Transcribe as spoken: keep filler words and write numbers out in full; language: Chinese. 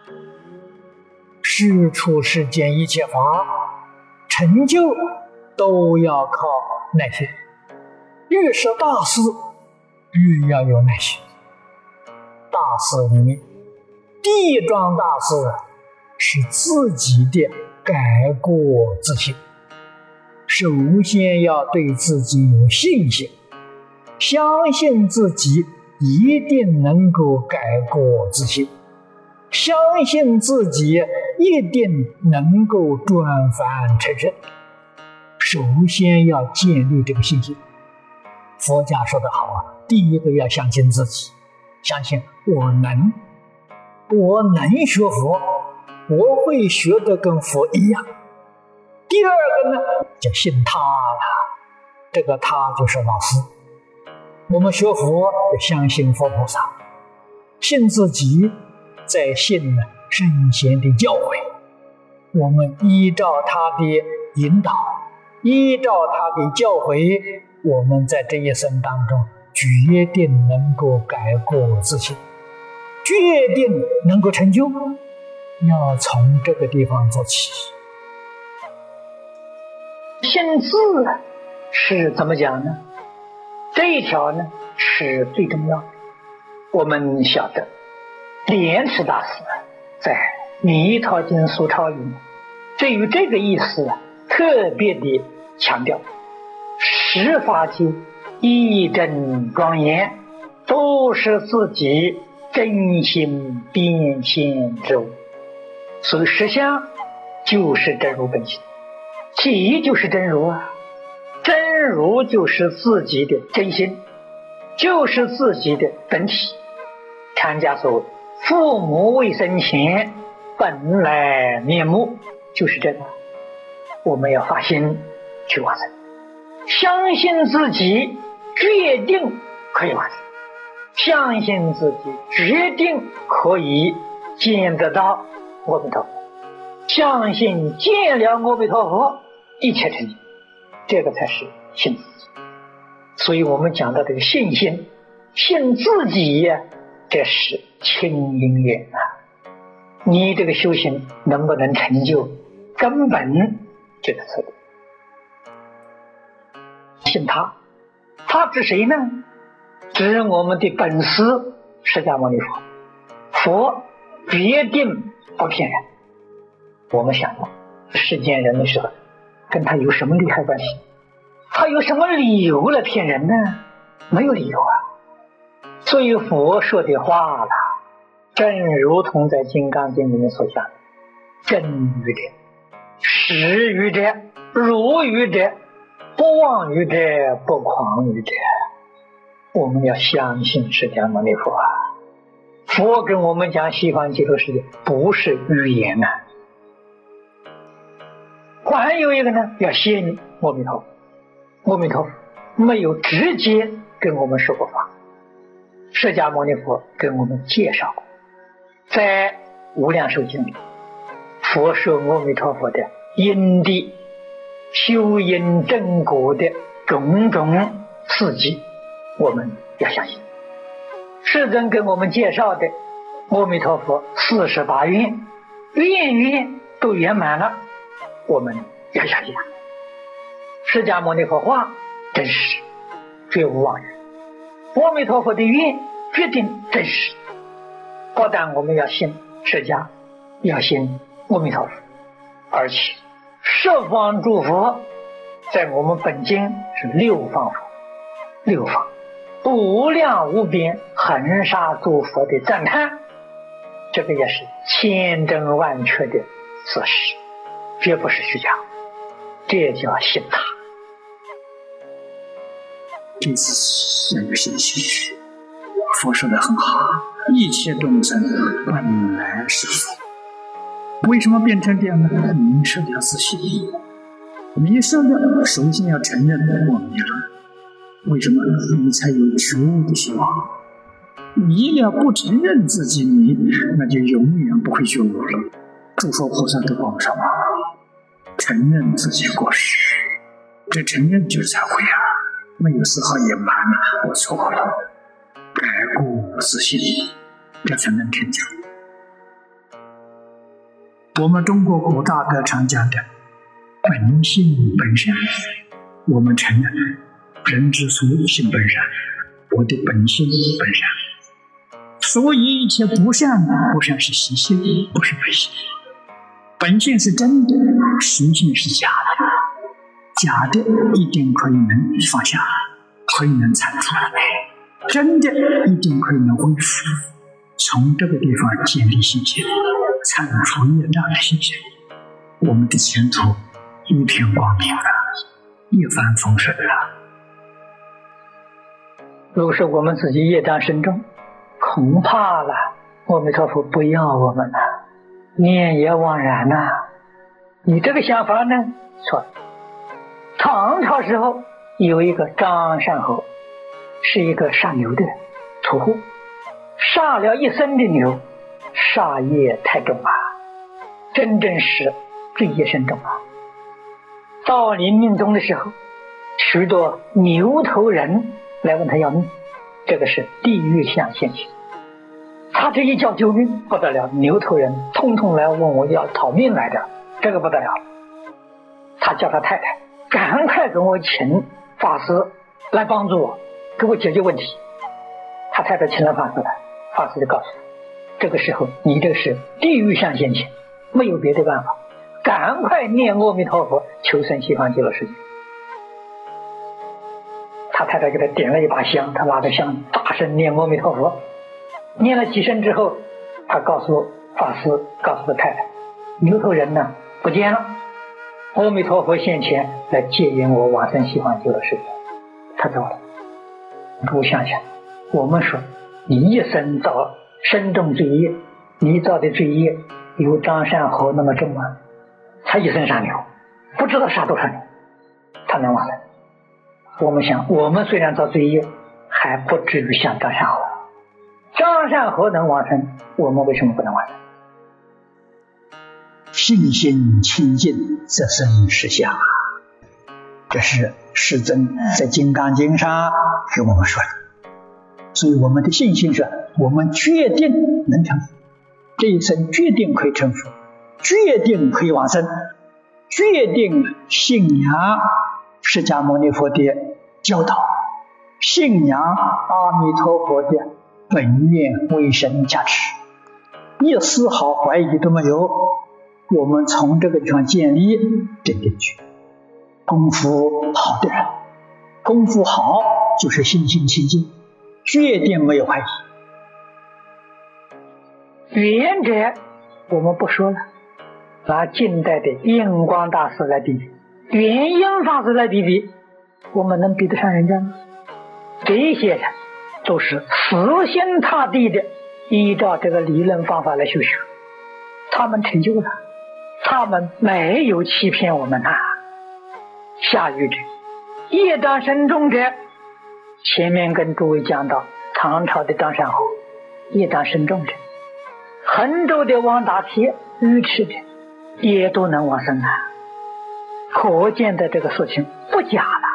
事出世间一切法成就都要靠耐心，越是大事越要有耐心。大事里面，第一桩大事是自己的改过自新。首先要对自己有信心，相信自己一定能够改过自新，相信自己一定能够转凡成圣。首先要建立这个信心。佛家说得好啊，第一个要相信自己，相信我能，我能学佛，我会学得跟佛一样。第二个呢，就信他了，这个他就是老师。我们学佛就相信佛菩萨，信自己，再信呢圣贤的教诲。我们依照他的引导，依照他的教诲，我们在这一生当中决定能够改过自新，决定能够成就，要从这个地方做起。 信字是怎么讲呢？这一条呢是最重要的。我们晓得莲池大师在《弥陀经疏钞》里面对于这个意思特别的强调，十法界一真庄严，都是自己真心变现之物。所以实相就是真如本性，体就是真如啊，真如就是自己的真心，就是自己的本体。禅家所谓父母未生前本来面目，就是这个。我们要发心去完成，相信自己决定可以完成，相信自己决定可以见得到阿弥陀佛，相信见了阿弥陀佛一切成就，这个才是信自己。所以我们讲到这个信心，信自己呀，这是清因缘啊。你这个修行能不能成就，根本这个策略。信他，他指谁呢？指我们的本师释迦牟尼佛。佛决定不骗人。我们想世间人的时候，跟他有什么利害关系？他有什么理由来骗人呢？没有理由啊。所以佛说的话了，正如同在《金刚经》里面所讲的，真语者、实语者、如语者、不妄语者、不诳语者。我们要相信释迦牟尼佛啊！佛跟我们讲西方极乐世界不是语言啊。还有一个呢，要信阿弥陀佛。阿弥陀佛没有直接跟我们说过法，释迦牟尼佛跟我们介绍过。在无量寿经里，佛说阿弥陀佛的因地修因正果的种种刺激，我们要相信。世尊跟我们介绍的阿弥陀佛四十八愿，愿愿都圆满了，我们要相信他。释迦牟尼佛话真实，绝无妄语。阿弥陀佛的愿决定真实。不但我们要信释迦，要信阿弥陀佛，而且十方诸佛，在我们本经是六方佛，六方无量无边恒沙诸佛的赞叹，这个也是千真万确的事实，绝不是虚假，这叫信他。 对自己要有信心。佛说的很好，一切众生本来是佛。为什么变成这样呢？迷失了自信，迷失了，首先要承认我迷了。为什么？你才有觉悟的希望。你要不承认自己迷，那就永远不会觉悟了。诸佛菩萨都帮上忙，承认自己过失，这承认就是忏悔啊，没有丝毫隐瞒，我错了，改过自新，这才能成就。 我们中国古大德常讲的本性本善，我们承认人之初性本善，我的本性本善，所以一切不善，不善是习性，不是本性。本性是真的，习性是假的，假的一定可以能放下，可以能铲除，真的一定可以能恢复。从这个地方建立信心，铲除业障的信心，我们的前途一片光明啊，一帆风顺啊。 如果是我们自己业障深重，恐怕了阿弥陀佛不要我们了，念也枉然呐、啊。你这个想法呢错。唐朝时候有一个张善侯，是一个杀牛的屠户，杀了一生的牛，杀业太重啊，真正是罪业深重啊。到临命终的时候，许多牛头人来问他要命，这个是地狱相现行。他这一叫救命不得了，牛头人通通来问我要讨命来的，这个不得了。他叫他太太赶快跟我请法师来帮助我，给我解决问题。他太太请了法师来，法师就告诉他，这个时候你这是地狱相现行，没有别的办法，赶快念阿弥陀佛，求生西方极乐世界。他太太给他点了一把香，他拿着香大声念阿弥陀佛，念了几声之后，他告诉法师，告诉他太太，牛头人呢不见了，阿弥陀佛现前来接引我往生西方极乐世界。他走了。不想想，我们说你一生造深重罪业，你造的罪业有张善侯那么重吗？他一生杀牛，不知道杀多少牛，他能往生。我们想，我们虽然造罪业，还不至于像张善侯。张善侯能往生，我们为什么不能往生？ 信心清净，则生实相。这是世尊在《金刚经》上给我们说的。所以我们的信心是，我们决定能成佛，这一生决定可以成佛，决定可以往生，决定信仰释迦牟尼佛的教导，信仰阿弥陀佛的本愿威神加持，一丝毫怀疑都没有。我们从这个地方建立这定局。功夫好的人，功夫好就是信心清净，决定没有怀疑。 原则我们不说了，拿近代的印光大师来比比，元婴法师来比比，我们能比得上人家吗？这些人都是死心塌地的依照这个理论方法来修学，他们成就了，他们没有欺骗我们啊。下愚者，业障深重者，前面跟诸位讲到唐朝的张善侯，业障深重者，衡州的王大铁，愚痴者，也都能往生啊。可见的这个事情不假了。